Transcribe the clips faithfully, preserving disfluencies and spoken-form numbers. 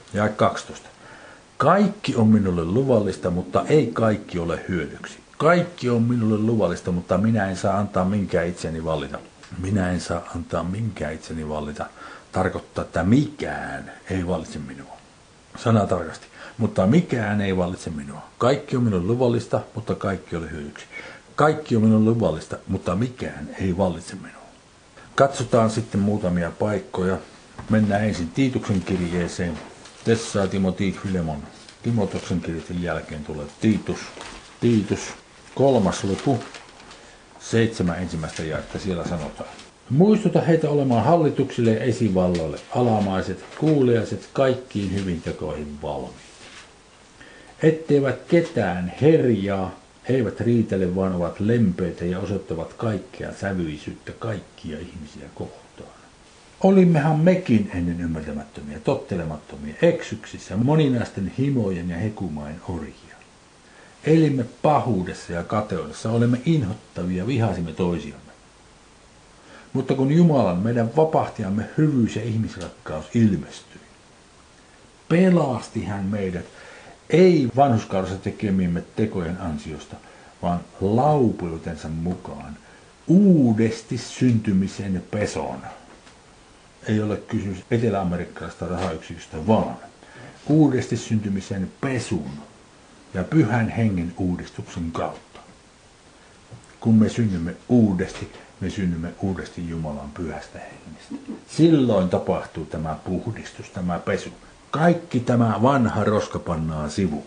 Ja kaksitoista. Kaikki on minulle luvallista, mutta ei kaikki ole hyödyksi. Kaikki on minulle luvallista, mutta minä en saa antaa minkään itseni vallita. Minä en saa antaa minkään itseni vallita. Tarkoittaa, että mikään ei vallitse minua. Sana tarkasti. Mutta mikään ei vallitse minua. Kaikki on minulle luvallista, mutta kaikki ole hyödyksi. Kaikki on minulle luvallista, mutta mikään ei vallitse minua. Katsotaan sitten muutamia paikkoja. Mennään ensin Tiituksen kirjeeseen. Tessaa, Timoti, Filemon. Timotoksen kirjeiden jälkeen tulee Tiitus. Tiitus, kolmas luku, seitsemän ensimmäistä jaetta, siellä sanotaan. Muistuta heitä olemaan hallituksille ja esivalloille, alamaiset, kuuliaiset, kaikkiin hyvin tekoihin valmiit. Etteivät ketään herjaa, eivät riitele, vaan ovat lempeitä ja osoittavat kaikkea sävyisyyttä kaikkia ihmisiä kohtaan. Olimmehan mekin ennen ymmärtämättömiä, tottelemattomia, eksyksissä, moninaisten himojen ja hekumain orjia. Elimme pahuudessa ja kateudessa, olemme inhottavia, vihasimme toisiamme. Mutta kun Jumalan, meidän vapahtajamme hyvyys ja ihmisrakkaus ilmestyi, pelasti hän meidät, ei vanhurskaudessa tekemiemme tekojen ansiosta, vaan laupeutensa mukaan, uudesti syntymisen peson. Ei ole kysymys etelä-amerikkalaisesta rahayksiköstä, vaan uudesti syntymisen pesun ja pyhän hengen uudistuksen kautta. Kun me synnymme uudesti, me synnymme uudesti Jumalan pyhästä hengestä. Silloin tapahtuu tämä puhdistus, tämä pesu. Kaikki tämä vanha roska pannaan sivuun.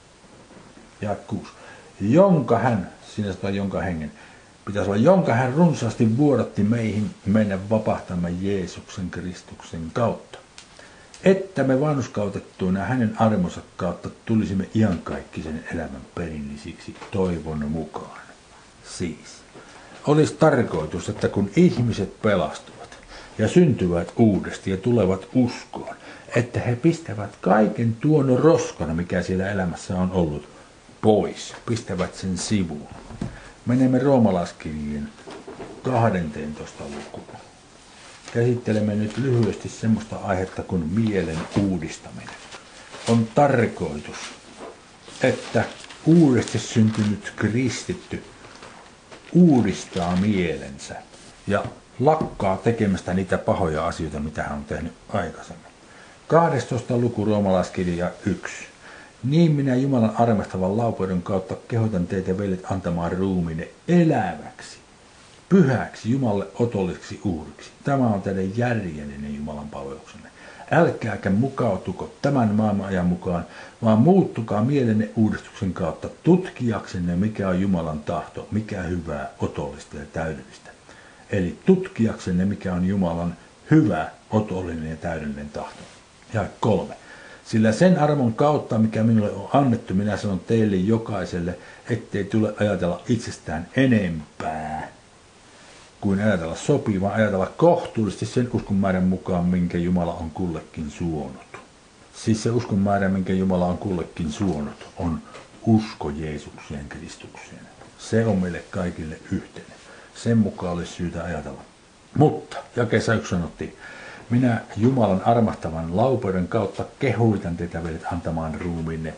Ja kuusi. Jonka hän, siinä sanotaan jonka hengen, pitäisi olla, jonka hän runsaasti vuodatti meihin meidän vapahtamme Jeesuksen Kristuksen kautta. Että me vanhuskautettuina hänen armonsa kautta tulisimme iankaikkisen elämän perillisiksi toivon mukaan. Siis, olisi tarkoitus, että kun ihmiset pelastuvat ja syntyvät uudesti ja tulevat uskoon, että he pistävät kaiken tuon roskana, mikä siellä elämässä on ollut, pois, pistävät sen sivuun. Menemme roomalaiskirjeen kahdenteentoista lukuun. Käsittelemme nyt lyhyesti semmoista aihetta kuin mielen uudistaminen. On tarkoitus, että uudesti syntynyt kristitty uudistaa mielensä ja lakkaa tekemästä niitä pahoja asioita, mitä hän on tehnyt aikaisemmin. kahdestoista luku roomalaiskirja yksi. Niin minä Jumalan armahtavan laupeuden kautta kehotan teitä veljet antamaan ruumiinne eläväksi, pyhäksi, Jumalle otolliseksi uhriksi. Tämä on teidän järjellinen Jumalan palveluksenne. Älkääkä mukautuko tämän maailman ajan mukaan, vaan muuttukaa mielenne uudistuksen kautta tutkijaksenne, mikä on Jumalan tahto, mikä hyvää, otollista ja täydellistä. Eli tutkijaksenne, mikä on Jumalan hyvä, otollinen ja täydellinen tahto. Ja kolme. Sillä sen armon kautta, mikä minulle on annettu, minä sanon teille jokaiselle, ettei tule ajatella itsestään enempää kuin ajatella sopii, vaan ajatella kohtuullisesti sen uskon määrän mukaan, minkä Jumala on kullekin suonut. Siis se uskon määrä, minkä Jumala on kullekin suonut, on usko Jeesukseen Kristukseen. Se on meille kaikille yhteinen. Sen mukaan olisi syytä ajatella. Mutta, jakeessa yksi sanottiin, minä Jumalan armahtavan laupeuden kautta kehoitan teitä veljet antamaan ruumiinne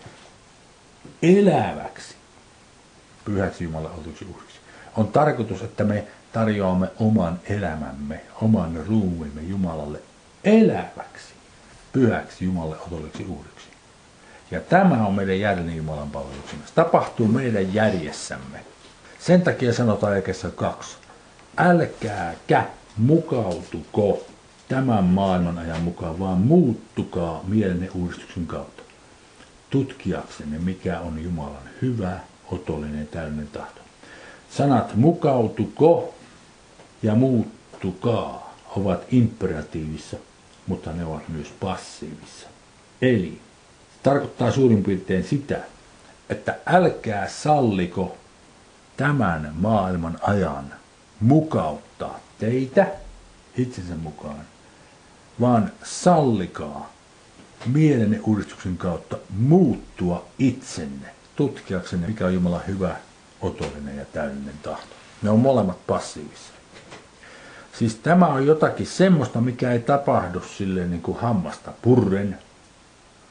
eläväksi, pyhäksi Jumalan otuksi uhriksi. On tarkoitus, että me tarjoamme oman elämämme, oman ruumiimme Jumalalle eläväksi, pyhäksi Jumalalle otolliseksi uhriksi. Ja tämä on meidän järjellinen Jumalan palveluksemme. Se tapahtuu meidän järjessämme. Sen takia sanotaan jakeessa kaksi. Älkääkä mukautuko tämän maailman ajan mukaan, vaan muuttukaa mielenne uudistuksen kautta. Tutkijaksenne, mikä on Jumalan hyvä, otollinen ja täydellinen tahto. Sanat mukautuko ja muuttukaa ovat imperatiivissa, mutta ne ovat myös passiivissa. Eli tarkoittaa suurin piirtein sitä, että älkää salliko tämän maailman ajan mukauttaa teitä itsensä mukaan, vaan sallikaa mielenne uudistuksen kautta muuttua itsenne, tutkijaksenne, mikä on Jumalan hyvä, otollinen ja täydellinen tahto. Ne on molemmat passiivissa. Siis tämä on jotakin semmoista, mikä ei tapahdu silleen niin kuin hammasta purren,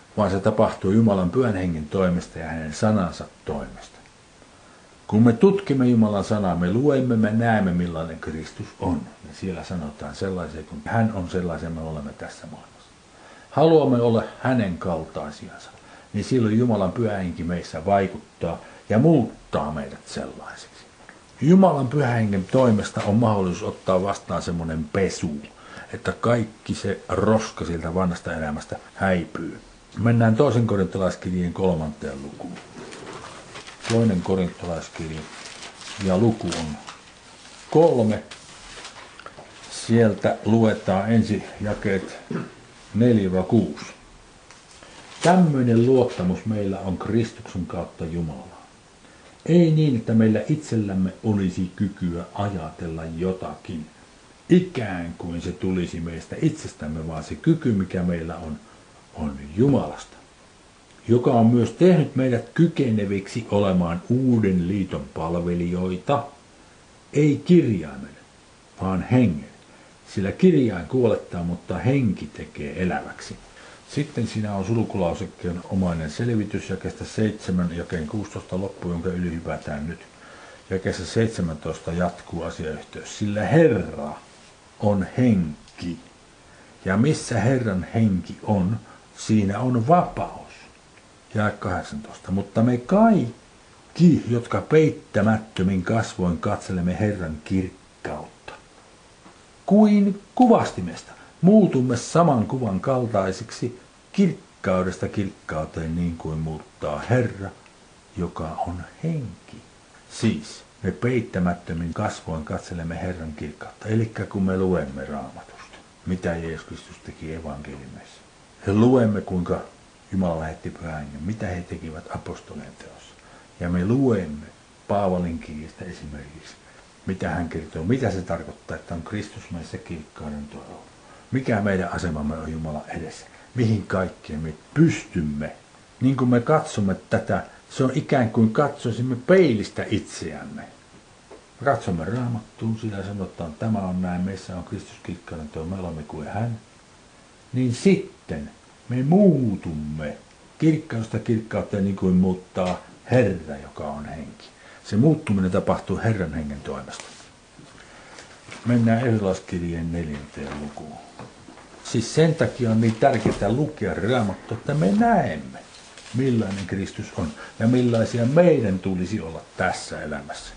vaan se tapahtuu Jumalan pyhän hengen toimesta ja hänen sanansa toimesta. Kun me tutkimme Jumalan sanaa, me luemme, me näemme millainen Kristus on. Ja siellä sanotaan sellaisia, kun hän on sellaisia, me olemme tässä maailmassa. Haluamme olla hänen kaltaisiansa, niin silloin Jumalan pyhä henki meissä vaikuttaa ja muuttaa meidät sellaisiksi. Jumalan pyhän hengen toimesta on mahdollisuus ottaa vastaan semmoinen pesu, että kaikki se roska siltä vanhasta elämästä häipyy. Mennään toisen korintolaiskirjeen kolmanteen lukuun. Toinen korintolaiskirja ja luku on kolme. Sieltä luetaan ensi jakeet neljä kuusi. Tämmöinen luottamus meillä on Kristuksen kautta Jumalaan. Ei niin, että meillä itsellämme olisi kykyä ajatella jotakin, ikään kuin se tulisi meistä itsestämme, vaan se kyky, mikä meillä on, on Jumalasta, joka on myös tehnyt meidät kykeneviksi olemaan uuden liiton palvelijoita, ei kirjaimen, vaan hengen. Sillä kirjain kuolettaa, mutta henki tekee eläväksi. Sitten siinä on sulkulausekkeen omainen selvitys jakeesta seitsemän, jakeen kuusitoista loppu, jonka yli hypätään nyt. Jakeessa seitsemäntoista jatkuu asiayhteys. Sillä Herra on henki. Ja missä Herran henki on, siinä on vapaus. Jae kahdeksantoista. Mutta me kaikki, jotka peittämättömin kasvoin katselemme Herran kirkkautta, kuin kuvastimesta, muutumme saman kuvan kaltaisiksi kirkkaudesta kirkkauteen niin kuin muuttaa Herra, joka on henki. Siis me peittämättömin kasvoin katselemme Herran kirkkautta. Eli kun me luemme Raamatusta, mitä Jeesus Kristus teki evankeliumissa. Ja luemme, kuinka Jumala lähetti pyhän hengen, mitä he tekivät apostolien teossa. Ja me luemme Paavalin kirjasta esimerkiksi, mitä hän kertoo, mitä se tarkoittaa, että on Kristus meissä kirkkauden tuolla. Mikä meidän asemamme on Jumalan edessä, mihin kaikkeen me pystymme. Niin kuin me katsomme tätä, se on ikään kuin katsoisimme peilistä itseämme. Me katsomme Raamattuun, sillä sanotaan, että tämä on näin, meissä on Kristus kirkkauden tuo, me olemme kuin hän. Niin sitten me muutumme kirkkaudesta kirkkauteen niin kuin muuttaa Herra, joka on henki. Se muuttuminen tapahtuu Herran hengen toimesta. Mennään Efesolaiskirjeen neljänteen lukuun. Siis sen takia on niin tärkeää lukea Raamattua, että me näemme, millainen Kristus on ja millaisia meidän tulisi olla tässä elämässä.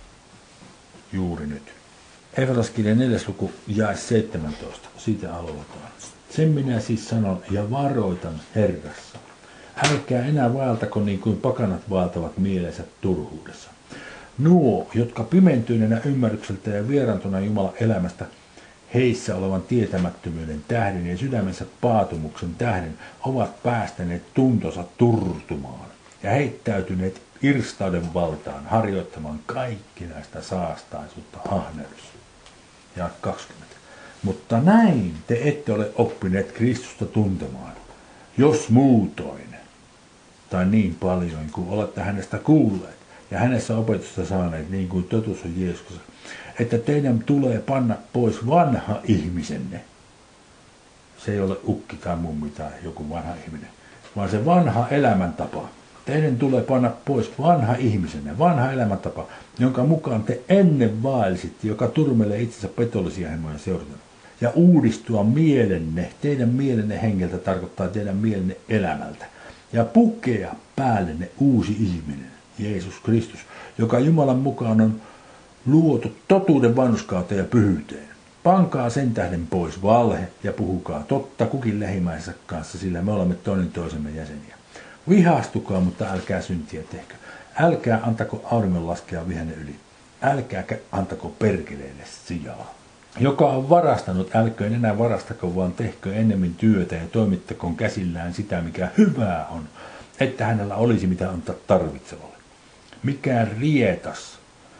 Juuri nyt. Efesolaiskirjeen neljäs luku jae seitsemäntoista. Siitä aloitetaan. Sen minä siis sanon ja varoitan Herrassa. Älkää enää vaeltako niin kuin pakanat vaeltavat mielensä turhuudessa. Nuo, jotka pimentyneenä ymmärrykseltä ja vieraantuna Jumalan elämästä, heissä olevan tietämättömyyden tähden ja sydämensä paatumuksen tähden, ovat päästäneet tuntonsa turtumaan ja heittäytyneet irstauden valtaan harjoittamaan kaikkinaista saastaisuutta ahneudessa. Ja kaksikymmentä. Mutta näin te ette ole oppineet Kristusta tuntemaan, jos muutoin, tai niin paljon kuin olette hänestä kuulleet ja hänessä opetusta saaneet, niin kuin totuus on Jeesuksessa, että teidän tulee panna pois vanha ihmisenne. Se ei ole ukki tai mummi tai joku vanha ihminen, vaan se vanha elämäntapa. Teidän tulee panna pois vanha ihmisenne, vanha elämäntapa, jonka mukaan te ennen vaelsitte, joka turmelee itsensä petollisia heimoja seurata. Ja uudistua mielenne, teidän mielenne hengeltä tarkoittaa teidän mielenne elämältä. Ja pukea päällenne uusi ihminen, Jeesus Kristus, joka Jumalan mukaan on luotu totuuden vanhurskauteen ja pyhyyteen. Pankaa sen tähden pois valhe ja puhukaa totta kukin lähimmäisensä kanssa, sillä me olemme toinen toisemme jäseniä. Vihastukaa, mutta älkää syntiä tehkö. Älkää antako auringon laskea vihenne yli. Älkääkä antako perkeleille sijaa. Joka on varastanut, älköön enää varastako, vaan tehkö ennemmin työtä ja toimittakoon käsillään sitä, mikä hyvää on, että hänellä olisi mitä antaa tarvitsevalle. Mikään rietas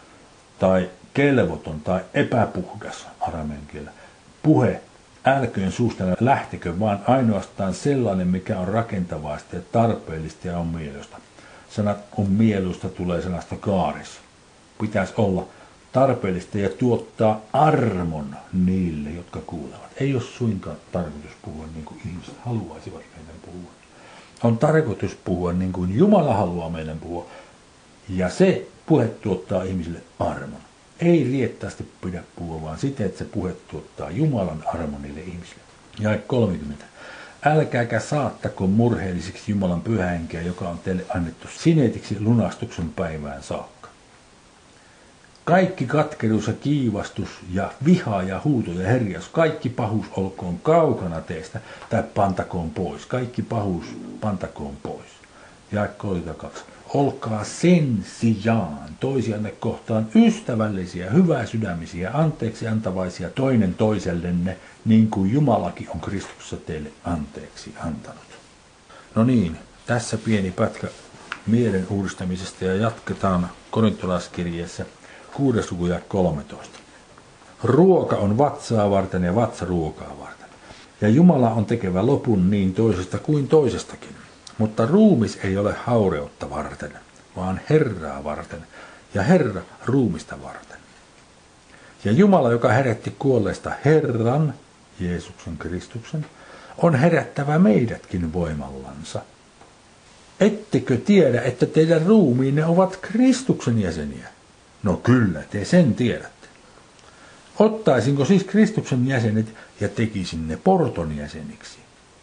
tai kelvoton tai epäpuhdas, aramean kielellä, puhe, älköön suusta lähtekö, vaan ainoastaan sellainen, mikä on rakentavaista ja tarpeellista ja on mieluista. Sanat on mieluista tulee sanasta kaaris. Pitäisi olla tarpeellista ja tuottaa armon niille, jotka kuulevat. Ei ole suinkaan tarkoitus puhua niin kuin ihmiset haluaisivat meidän puhua. on tarkoitus puhua niin kuin Jumala haluaa meidän puhua. Ja se puhe tuottaa ihmisille armon. Ei riettaasti pidä puhua, vaan siten, että se puhe tuottaa Jumalan armon niille ihmisille. Jae kolmekymmentä. Älkääkä saattako murheellisiksi Jumalan pyhähenkeä, joka on teille annettu sineetiksi lunastuksen päivään saakka. Kaikki katkeruus ja kiivastus ja viha ja huuto ja herjaus, kaikki pahuus olkoon kaukana teistä tai pantakoon pois. Kaikki pahuus pantakoon pois. Jae kolmekymmentäkaksi. Olkaa sen sijaan toisianne kohtaan ystävällisiä, hyväsydämisiä, anteeksi antavaisia toinen toisellenne, niin kuin Jumalakin on Kristuksessa teille anteeksi antanut. No niin, tässä pieni pätkä mielen uudistamisesta ja jatketaan korintolaiskirjeessä kuudes luku ja kolmetoista. Ruoka on vatsaa varten ja vatsa ruokaa varten. Ja Jumala on tekevä lopun niin toisesta kuin toisestakin. Mutta ruumis ei ole haureutta varten, vaan Herraa varten, ja Herra ruumista varten. Ja Jumala, joka herätti kuolleista Herran, Jeesuksen Kristuksen, on herättävä meidätkin voimallansa. Ettekö tiedä, että teidän ruumiinne ovat Kristuksen jäseniä? No kyllä, te sen tiedätte. Ottaisinko siis Kristuksen jäsenet ja tekisin ne porton jäseniksi?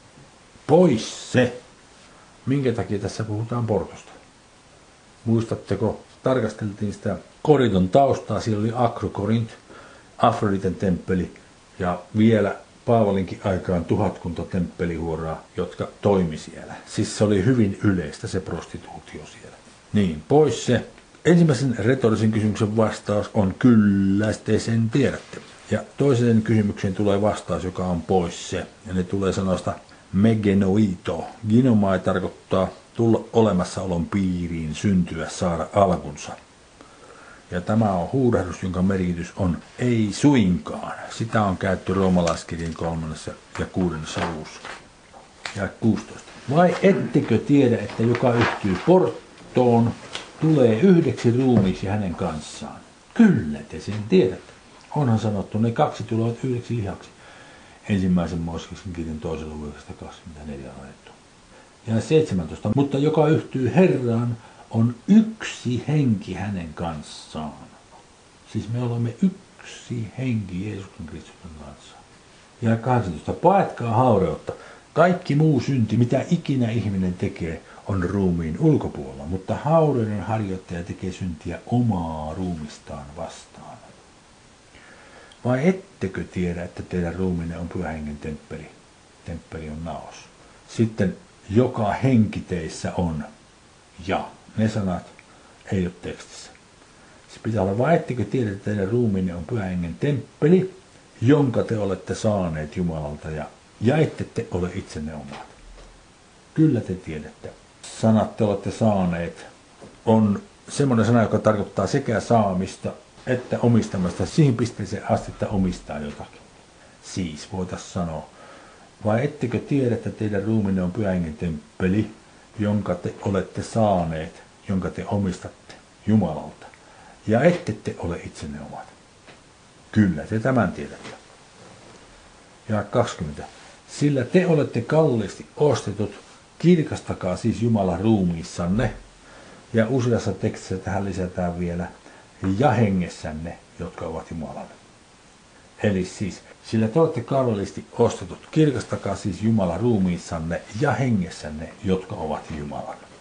Pois se! Minkä takia tässä puhutaan portosta? Muistatteko, tarkasteltiin sitä Korinton taustaa, siellä oli Akrokorint, Afroditen temppeli ja vielä Paavalinkin aikaan tuhatkunta temppelihuoraa, jotka toimi siellä. Siis se oli hyvin yleistä se prostituutio siellä. Niin, pois se. Ensimmäisen retorisen kysymyksen vastaus on kyllä, te sen tiedätte. Ja toisen kysymyksen tulee vastaus, joka on pois se. Ja ne tulee sanoista megenoito. Ginomai tarkoittaa tulla olemassaolon piiriin, syntyä, saada alkunsa. Ja tämä on huudahdus, jonka merkitys on ei suinkaan. Sitä on käytetty roomalaiskirjan kolmannessa ja kuudennessa luvussa. Ja kuusitoista. Vai ettekö tiedä, että joka yhtyy porttoon, tulee yhdeksi ruumiiksi hänen kanssaan? Kyllä te sen tiedätte. Onhan sanottu, ne kaksi tulevat yhdeksi lihaksi. Ensimmäisen Mooseksen kirjan toisen luvun kaksikymmentäneljä annettu. Ja seitsemäntoista. Mutta joka yhtyy Herraan, on yksi henki hänen kanssaan. Siis me olemme yksi henki Jeesuksen Kristuksen kanssa. Ja kahdeksantoista. Paetkaa haureutta. Kaikki muu synti, mitä ikinä ihminen tekee, on ruumiin ulkopuolella, mutta haureuden harjoittaja tekee syntiä omaa ruumistaan vastaan. Vai ettekö tiedä, että teidän ruumiinne on pyhän hengen temppeli? Temppeli on naos. Sitten joka henki teissä on ja. Ne sanat ei ole tekstissä. Se pitää olla, vai ettekö tiedä, että teidän ruumiinne on pyhän hengen temppeli, jonka te olette saaneet Jumalalta ja, ja ette te ole itsenne omat. Kyllä te tiedätte. Sanat te olette saaneet on semmoinen sana, joka tarkoittaa sekä saamista että omistamasta siihen pisteeseen asti, että omistaa jotakin. Siis voitaisiin sanoa, vai ettekö tiedä, että teidän ruumiinne on pyhän hengen temppeli, jonka te olette saaneet, jonka te omistatte Jumalalta, ja ette te ole itsenne omat. Kyllä, te tämän tiedätte. Ja kaksikymmentä. Sillä te olette kalliisti ostetut, kirkastakaa siis Jumalan ruumiissanne, ja useassa tekstissä tähän lisätään vielä, ja hengessänne, jotka ovat Jumalan. Eli siis, sillä te olette kalliisti ostetut, kirkastakaa siis Jumalan ruumiissanne ja hengessänne, jotka ovat Jumalan.